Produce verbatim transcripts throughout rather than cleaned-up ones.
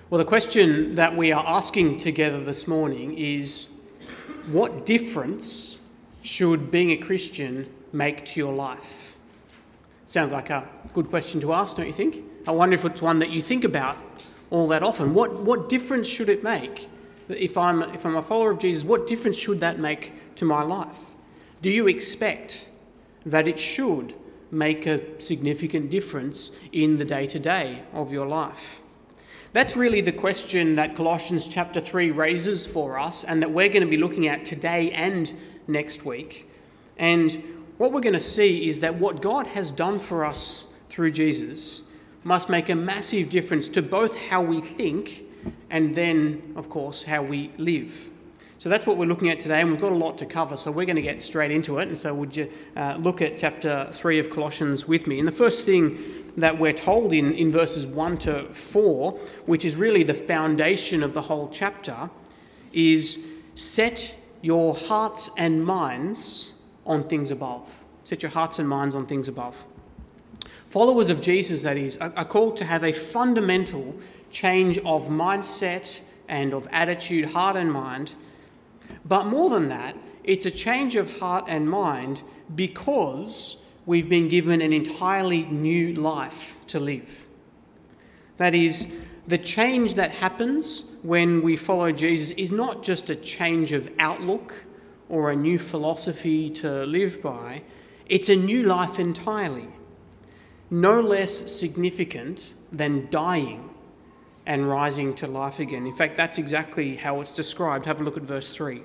Well, the question that we are asking together this morning is, what difference should being a Christian make to your life? Sounds like a good question to ask, don't you think? I wonder if it's one that you think about all that often. What what difference should it make? If I'm if I'm a follower of Jesus, what difference should that make to my life? Do you expect that it should make a significant difference in the day-to-day of your life? That's really the question that Colossians chapter three raises for us, and that we're going to be looking at today and next week. And what we're going to see is that what God has done for us through Jesus must make a massive difference to both how we think and then, of course, how we live. So that's what we're looking at today, and we've got a lot to cover, so we're going to get straight into it. And so would you uh, look at chapter three of Colossians with me? And the first thing that we're told in, in verses one to four, which is really the foundation of the whole chapter, is set your hearts and minds on things above. Set your hearts and minds on things above. Followers of Jesus, that is, are, are called to have a fundamental change of mindset and of attitude, heart and mind. But more than that, it's a change of heart and mind because we've been given an entirely new life to live. That is, the change that happens when we follow Jesus is not just a change of outlook or a new philosophy to live by. It's a new life entirely, no less significant than dying and rising to life again. In fact, that's exactly how it's described. Have a look at verse three.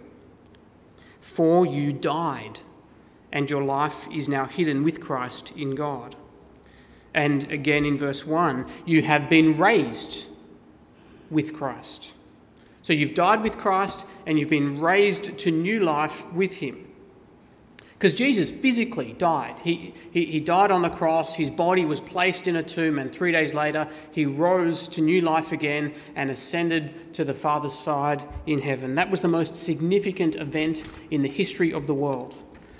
For you died, and your life is now hidden with Christ in God. And again in verse one, you have been raised with Christ. So you've died with Christ and you've been raised to new life with him. Because Jesus physically died. He, he, he died on the cross, his body was placed in a tomb, and three days later he rose to new life again and ascended to the Father's side in heaven. That was the most significant event in the history of the world.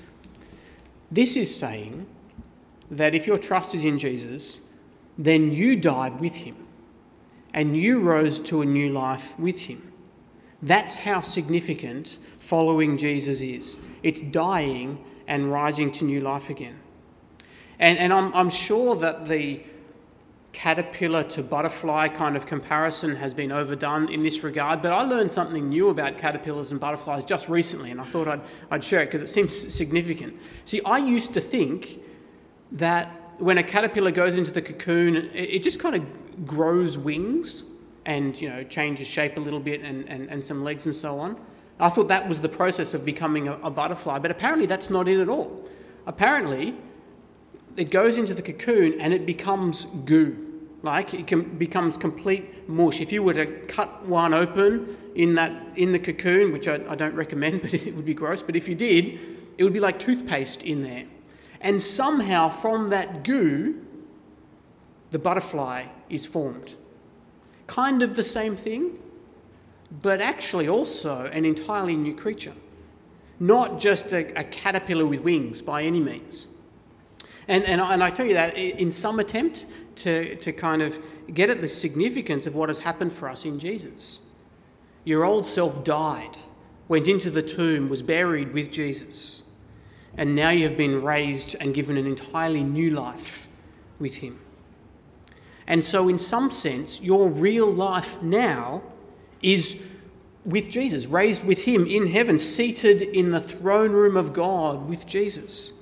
This is saying that if your trust is in Jesus, then you died with him and you rose to a new life with him. That's how significant following Jesus is. It's dying and rising to new life again. And, and I'm, I'm sure that the caterpillar to butterfly kind of comparison has been overdone in this regard, but I learned something new about caterpillars and butterflies just recently, and I thought I'd, I'd share it because it seems significant. See, I used to think that when a caterpillar goes into the cocoon, it, it just kind of grows wings and, you know, changes shape a little bit and, and, and some legs and so on. I thought that was the process of becoming a, a butterfly, but apparently that's not it at all. Apparently, it goes into the cocoon and it becomes goo. Like, it can, becomes complete mush. If you were to cut one open in that in the cocoon, which I, I don't recommend, but it would be gross, but if you did, it would be like toothpaste in there. And somehow from that goo, the butterfly is formed. Kind of the same thing, but actually also an entirely new creature. Not just a, a caterpillar with wings by any means. And, and, and I tell you that in some attempt to, to kind of get at the significance of what has happened for us in Jesus. Your old self died, went into the tomb, was buried with Jesus, and now you have been raised and given an entirely new life with him. And so in some sense, your real life now is with Jesus, raised with him in heaven, seated in the throne room of God with Jesus.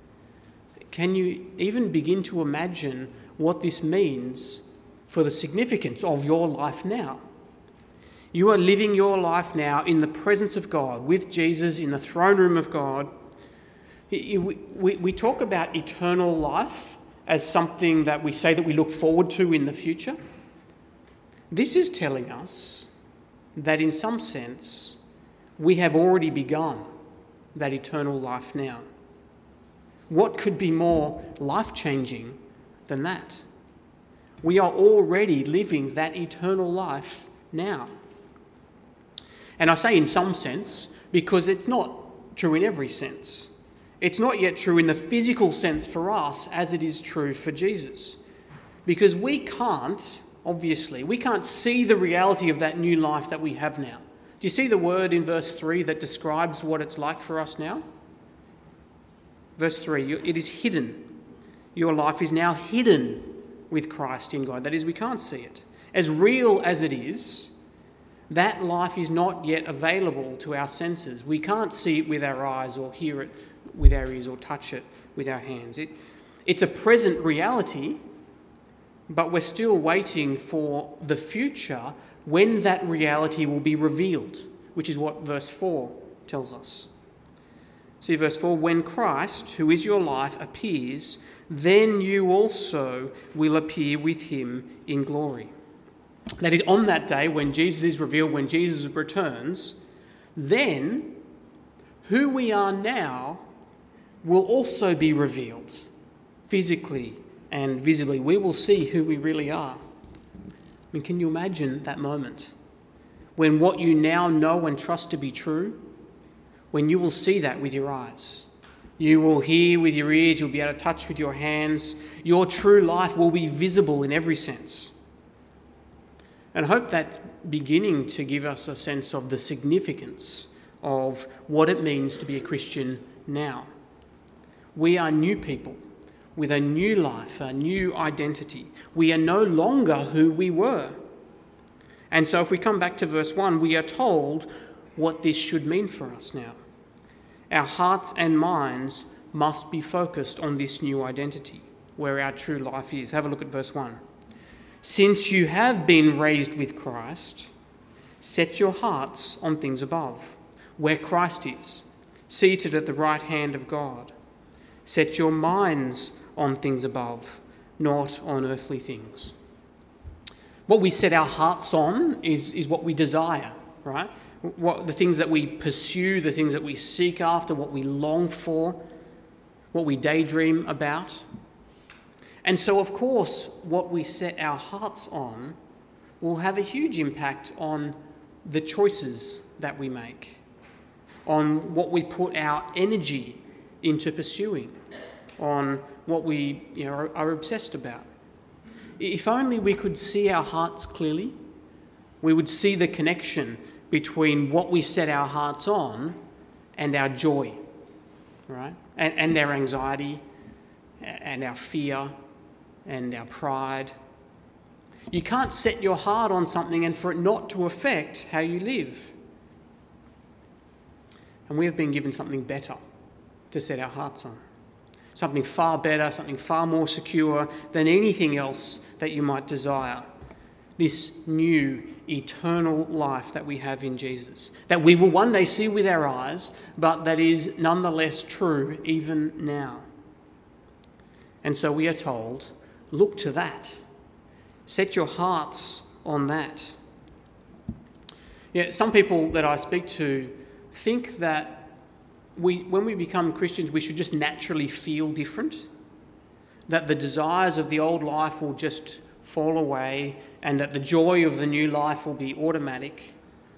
Can you even begin to imagine what this means for the significance of your life now? You are living your life now in the presence of God, with Jesus in the throne room of God. We, we, we talk about eternal life as something that we say that we look forward to in the future. This is telling us that in some sense we have already begun that eternal life now. What could be more life-changing than that? We are already living that eternal life now. And I say in some sense because it's not true in every sense. It's not yet true in the physical sense for us as it is true for Jesus. Because we can't obviously. We can't see the reality of that new life that we have now. Do you see the word in verse three that describes what it's like for us now? Verse three, it is hidden. Your life is now hidden with Christ in God. That is, we can't see it. As real as it is, that life is not yet available to our senses. We can't see it with our eyes or hear it with our ears or touch it with our hands. It, it's a present reality, but we're still waiting for the future when that reality will be revealed, which is what verse four tells us. See verse four, when Christ, who is your life, appears, then you also will appear with him in glory. That is, on that day when Jesus is revealed, when Jesus returns, then who we are now will also be revealed physically and visibly. We will see who we really are. I mean, can you imagine that moment when what you now know and trust to be true, when you will see that with your eyes? You will hear with your ears, you'll be able to touch with your hands. Your true life will be visible in every sense. And I hope that's beginning to give us a sense of the significance of what it means to be a Christian now. We are new people with a new life, a new identity. We are no longer who we were. And so if we come back to verse one, we are told what this should mean for us now. Our hearts and minds must be focused on this new identity, where our true life is. Have a look at verse one. Since you have been raised with Christ, set your hearts on things above, where Christ is, seated at the right hand of God. Set your minds on things above, not on earthly things. What we set our hearts on is, is what we desire, right? What, the things that we pursue, the things that we seek after, what we long for, what we daydream about. And so, of course, what we set our hearts on will have a huge impact on the choices that we make, on what we put our energy into pursuing, on what we you know, are, are obsessed about. If only we could see our hearts clearly, we would see the connection between what we set our hearts on and our joy, right? And, and our anxiety and our fear and our pride. You can't set your heart on something and for it not to affect how you live. And we have been given something better to set our hearts on. Something far better, something far more secure than anything else that you might desire. This new eternal life that we have in Jesus, that we will one day see with our eyes, but that is nonetheless true even now. And so we are told, look to that. Set your hearts on that. Yeah, some people that I speak to think that we, when we become Christians, we should just naturally feel different, that the desires of the old life will just fall away and that the joy of the new life will be automatic.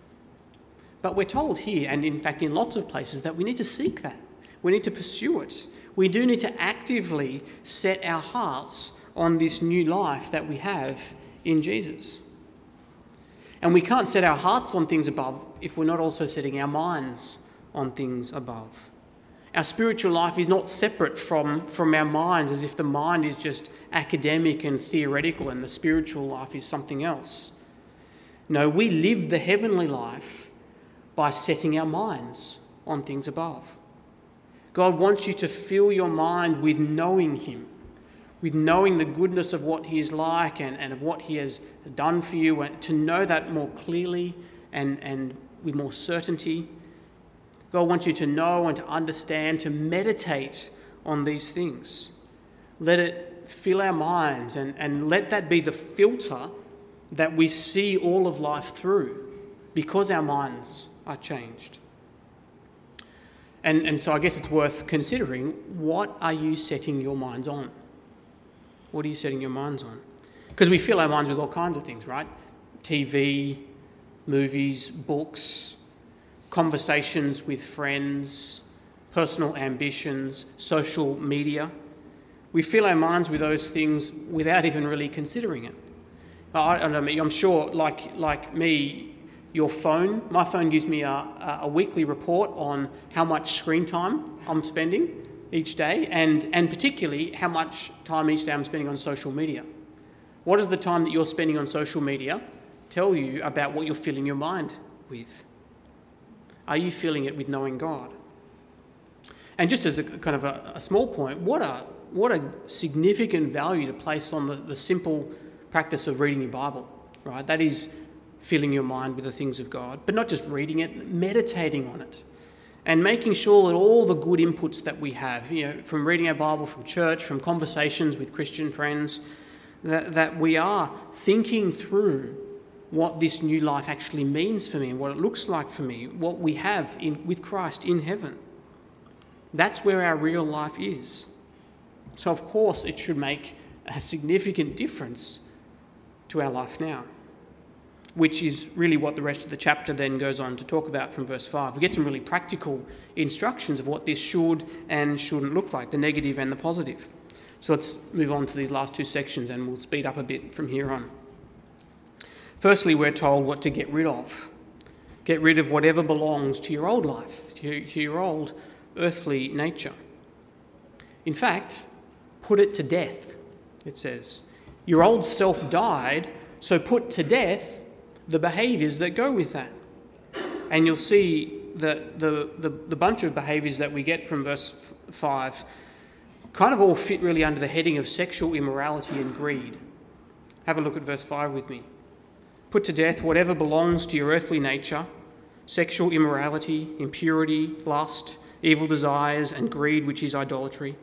But we're told here, and in fact in lots of places, that we need to seek that. We need to pursue it. We do need to actively set our hearts on this new life that we have in Jesus. And we can't set our hearts on things above if we're not also setting our minds on things above. Our spiritual life is not separate from, from our minds, as if the mind is just academic and theoretical and the spiritual life is something else. No, we live the heavenly life by setting our minds on things above. God wants you to fill your mind with knowing him, with knowing the goodness of what he is like and, and of what he has done for you, and to know that more clearly and, and with more certainty. God wants you to know and to understand, to meditate on these things. Let it fill our minds and, and let that be the filter that we see all of life through, because our minds are changed. And, and so I guess it's worth considering, what are you setting your minds on? What are you setting your minds on? Because we fill our minds with all kinds of things, right? T V, movies, books, conversations with friends, personal ambitions, social media. We fill our minds with those things without even really considering it. I, I don't know, I'm sure, like like me, your phone, my phone gives me a, a weekly report on how much screen time I'm spending each day, and, and particularly how much time each day I'm spending on social media. What does the time that you're spending on social media tell you about what you're filling your mind with? Are you filling it with knowing God? And just as a kind of a, a small point, what a what a significant value to place on the, the simple practice of reading your Bible, right? That is filling your mind with the things of God, but not just reading it, meditating on it, and making sure that all the good inputs that we have, you know, from reading our Bible, from church, from conversations with Christian friends, that, that we are thinking through what this new life actually means for me and what it looks like for me, what we have in, with Christ in heaven. That's where our real life is. So of course it should make a significant difference to our life now, which is really what the rest of the chapter then goes on to talk about from verse five. We get some really practical instructions of what this should and shouldn't look like, the negative and the positive. So let's move on to these last two sections and we'll speed up a bit from here on. Firstly, we're told what to get rid of. Get rid of whatever belongs to your old life, to your old earthly nature. In fact, put it to death, it says. Your old self died, so put to death the behaviours that go with that. And you'll see that the, the, the bunch of behaviours that we get from verse five kind of all fit really under the heading of sexual immorality and greed. Have a look at verse five with me. Put to death whatever belongs to your earthly nature, sexual immorality, impurity, lust, evil desires, and greed, which is idolatry.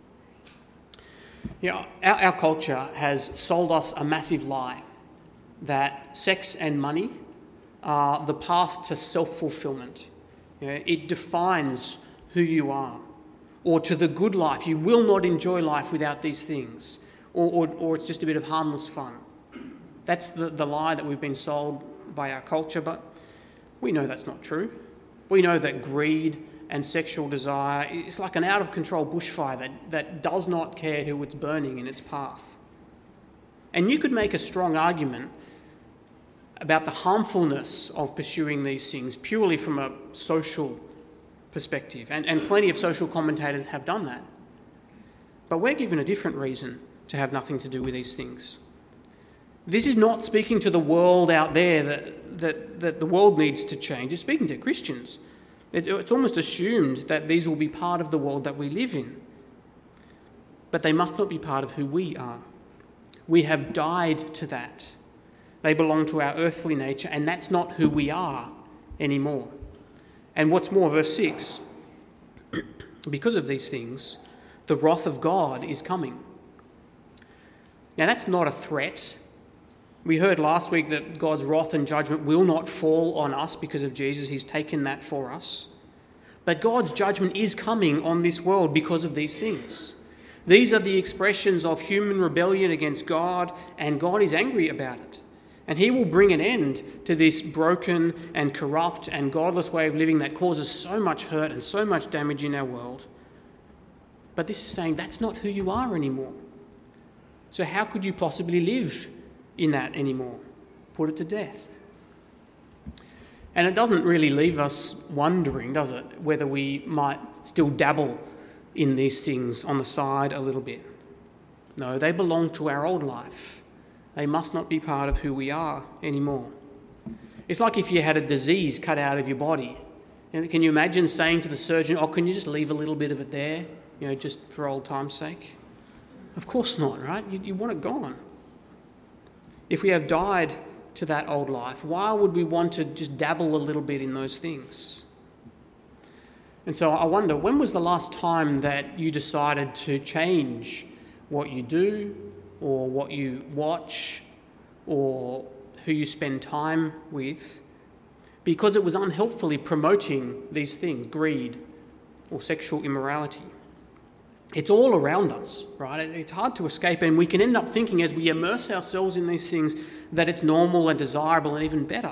You know, our, our culture has sold us a massive lie that sex and money are the path to self-fulfillment. You know, it defines who you are. Or to the good life. You will not enjoy life without these things. Or, or, or it's just a bit of harmless fun. That's the, the lie that we've been sold by our culture, but we know that's not true. We know that greed and sexual desire is like an out-of-control bushfire that, that does not care who it's burning in its path. And you could make a strong argument about the harmfulness of pursuing these things purely from a social perspective, and, and plenty of social commentators have done that. But we're given a different reason to have nothing to do with these things. This is not speaking to the world out there that, that, that the world needs to change. It's speaking to Christians. It, it's almost assumed that these will be part of the world that we live in. But they must not be part of who we are. We have died to that. They belong to our earthly nature, and that's not who we are anymore. And what's more, verse six, because of these things, the wrath of God is coming. Now, that's not a threat. We heard last week that God's wrath and judgment will not fall on us because of Jesus. He's taken that for us. But God's judgment is coming on this world because of these things. These are the expressions of human rebellion against God, and God is angry about it. And he will bring an end to this broken and corrupt and godless way of living that causes so much hurt and so much damage in our world. But this is saying that's not who you are anymore. So how could you possibly live in that anymore? Put it to death. And it doesn't really leave us wondering, does it, whether we might still dabble in these things on the side a little bit. No, they belong to our old life. They must not be part of who we are anymore. It's like if you had a disease cut out of your body. And can you imagine saying to the surgeon, oh, can you just leave a little bit of it there, you know, just for old time's sake? Of course not, right? You, you want it gone. If we have died to that old life, why would we want to just dabble a little bit in those things? And so I wonder, when was the last time that you decided to change what you do, or what you watch, or who you spend time with, because it was unhelpfully promoting these things, greed or sexual immorality? It's all around us, right? It's hard to escape, and we can end up thinking as we immerse ourselves in these things that it's normal and desirable and even better.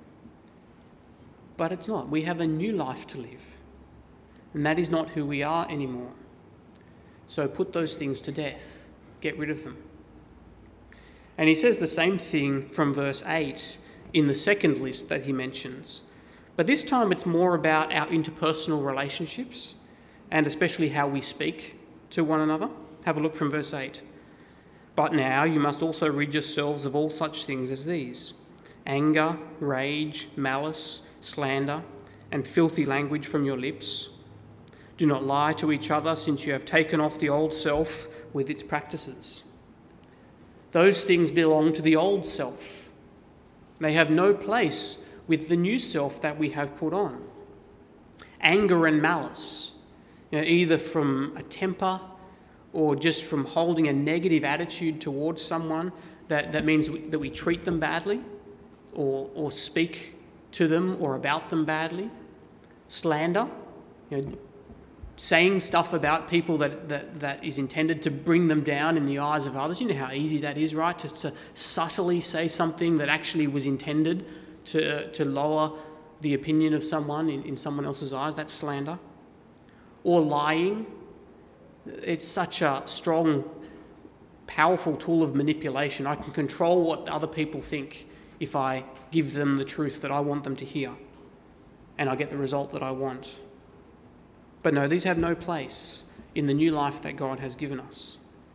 But it's not. We have a new life to live, and that is not who we are anymore. So put those things to death. Get rid of them. And he says the same thing from verse eight in the second list that he mentions. But this time it's more about our interpersonal relationships and especially how we speak to one another. Have a look from verse eight. But now you must also rid yourselves of all such things as these: anger, rage, malice, slander, and filthy language from your lips. Do not lie to each other, since you have taken off the old self with its practices. Those things belong to the old self. They have no place with the new self that we have put on. Anger and malice, you know, either from a temper or just from holding a negative attitude towards someone, that, that means we, that we treat them badly or, or speak to them or about them badly. Slander, you know, saying stuff about people that, that, that is intended to bring them down in the eyes of others. You know how easy that is, right? Just to subtly say something that actually was intended to, to lower the opinion of someone in, in someone else's eyes. That's slander. Or lying. It's such a strong, powerful tool of manipulation. I can control what other people think if I give them the truth that I want them to hear, and I get the result that I want. But no, these have no place in the new life that God has given us.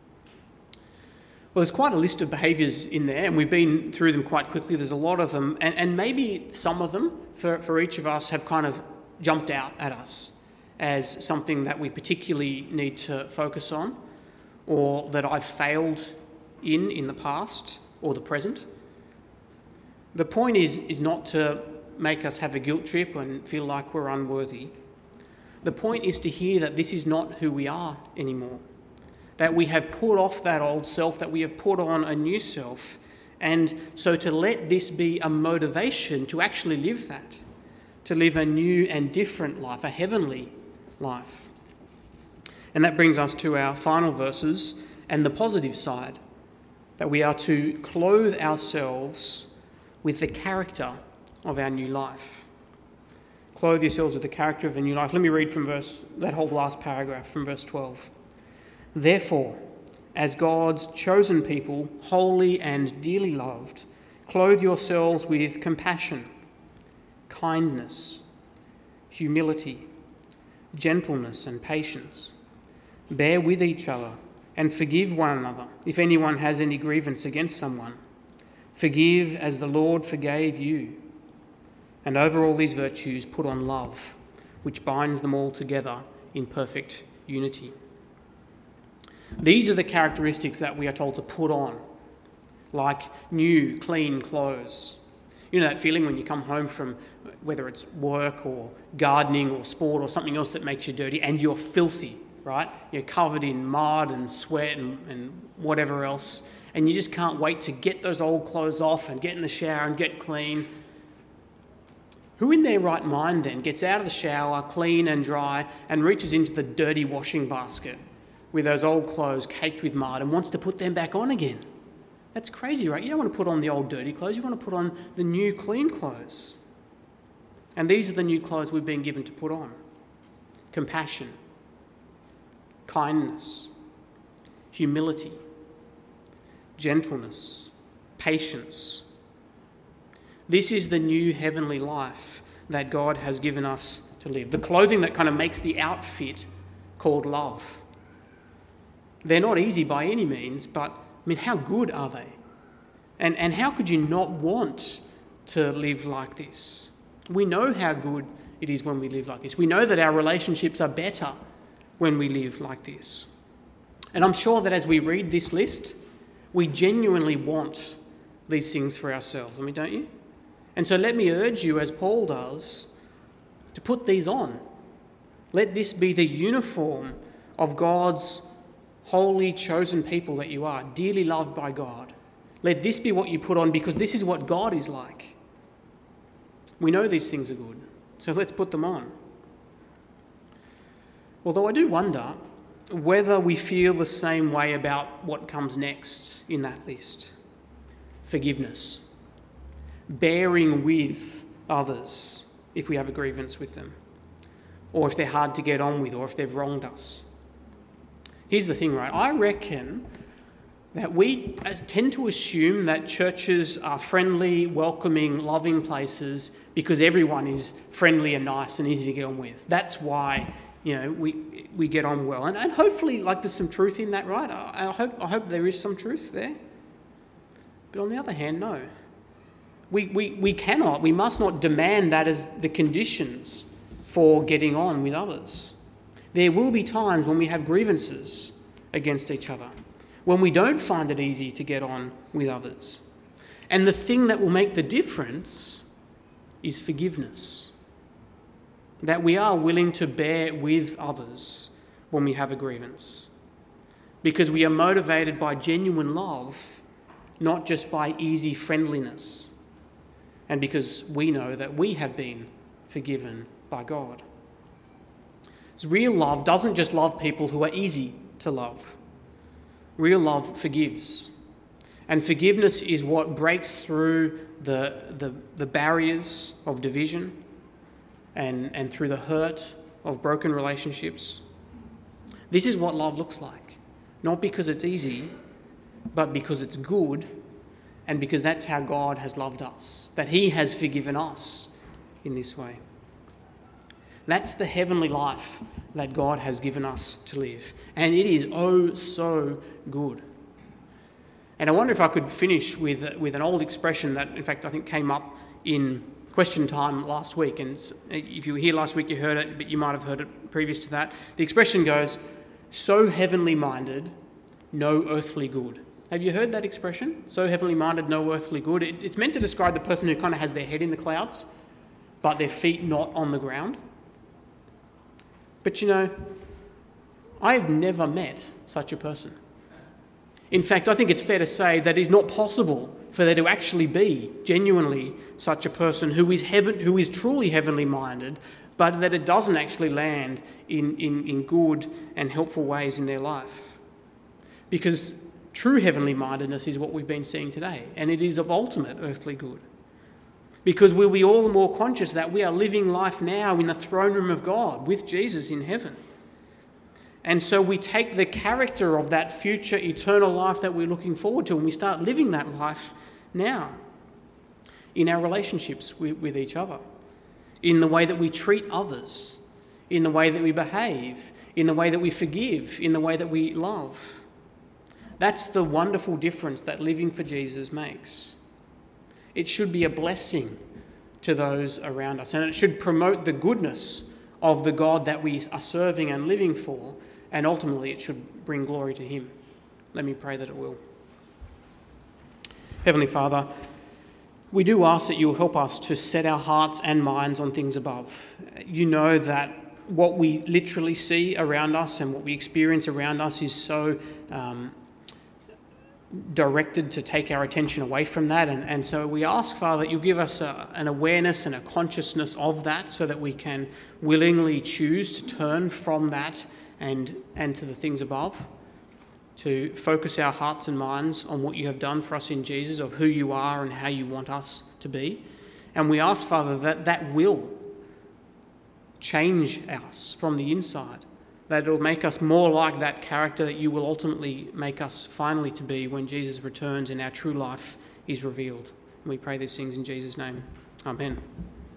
Well, there's quite a list of behaviours in there, and we've been through them quite quickly. There's a lot of them, and, and maybe some of them, for, for each of us, have kind of jumped out at us as something that we particularly need to focus on, or that I've failed in in the past or the present. The point is, is not to make us have a guilt trip and feel like we're unworthy. The point is to hear that this is not who we are anymore, that we have put off that old self, that we have put on a new self, and so to let this be a motivation to actually live that, to live a new and different life, a heavenly life. And that brings us to our final verses and the positive side, that we are to clothe ourselves with the character of our new life. Clothe yourselves with the character of the new life. Let me read from verse that whole last paragraph from verse twelve. Therefore, as God's chosen people, holy and dearly loved, clothe yourselves with compassion, kindness, humility, gentleness and patience. Bear with each other and forgive one another if anyone has any grievance against someone. Forgive as the Lord forgave you. And over all these virtues put on love, which binds them all together in perfect unity. These are the characteristics that we are told to put on, like new, clean clothes. You know that feeling when you come home from, whether it's work or gardening or sport or something else that makes you dirty, and you're filthy, right? You're covered in mud and sweat and, and whatever else, and you just can't wait to get those old clothes off and get in the shower and get clean. Who in their right mind then gets out of the shower, clean and dry, and reaches into the dirty washing basket with those old clothes caked with mud and wants to put them back on again? That's crazy, right? You don't want to put on the old dirty clothes. You want to put on the new clean clothes. And these are the new clothes we've been given to put on. Compassion, kindness, humility, gentleness, patience. This is the new heavenly life that God has given us to live. The clothing that kind of makes the outfit called love. They're not easy by any means, but I mean, how good are they? And, and how could you not want to live like this? We know how good it is when we live like this. We know that our relationships are better when we live like this. And I'm sure that as we read this list, we genuinely want these things for ourselves. I mean, don't you? And so let me urge you, as Paul does, to put these on. Let this be the uniform of God's holy, chosen people that you are, dearly loved by God. Let this be what you put on, because this is what God is like. We know these things are good, so let's put them on. Although I do wonder whether we feel the same way about what comes next in that list. Forgiveness. Bearing with others if we have a grievance with them, or if they're hard to get on with, or if they've wronged us. Here's the thing, right? I reckon that we tend to assume that churches are friendly, welcoming, loving places because everyone is friendly and nice and easy to get on with. That's why, you know, we we get on well. And, and hopefully, like, there's some truth in that, right? I, I hope I hope there is some truth there. But on the other hand, no. We, we, we cannot, we must not demand that as the conditions for getting on with others. There will be times when we have grievances against each other, when we don't find it easy to get on with others. And the thing that will make the difference is forgiveness. That we are willing to bear with others when we have a grievance. Because we are motivated by genuine love, not just by easy friendliness. And because we know that we have been forgiven by God. So real love doesn't just love people who are easy to love. Real love forgives. And forgiveness is what breaks through the, the, the barriers of division and, and through the hurt of broken relationships. This is what love looks like. Not because it's easy, but because it's good and because that's how God has loved us, that he has forgiven us in this way. That's the heavenly life that God has given us to live. And it is oh so good. And I wonder if I could finish with, with an old expression that, in fact, I think came up in question time last week. And if you were here last week, you heard it, but you might have heard it previous to that. The expression goes, so heavenly minded, no earthly good. Have you heard that expression? So heavenly minded, no earthly good. It, it's meant to describe the person who kind of has their head in the clouds, but their feet not on the ground. But you know, I've never met such a person. In fact, I think it's fair to say that it's not possible for there to actually be genuinely such a person who is heaven, who is truly heavenly minded, but that it doesn't actually land in, in, in good and helpful ways in their life. Because true heavenly mindedness is what we've been seeing today, and it is of ultimate earthly good. Because we'll be all the more conscious that we are living life now in the throne room of God with Jesus in heaven. And so we take the character of that future eternal life that we're looking forward to and we start living that life now in our relationships with, with each other, in the way that we treat others, in the way that we behave, in the way that we forgive, in the way that we love. That's the wonderful difference that living for Jesus makes. It should be a blessing to those around us, and it should promote the goodness of the God that we are serving and living for, and ultimately it should bring glory to him. Let me pray that it will. Heavenly Father, we do ask that you will help us to set our hearts and minds on things above. You know that what we literally see around us and what we experience around us is so um, directed to take our attention away from that. And, and so we ask, Father, that you give us a, an awareness and a consciousness of that so that we can willingly choose to turn from that and, and to the things above, to focus our hearts and minds on what you have done for us in Jesus, of who you are and how you want us to be. And we ask, Father, that that will change us from the inside, that it will make us more like that character that you will ultimately make us finally to be when Jesus returns and our true life is revealed. And we pray these things in Jesus' name. Amen.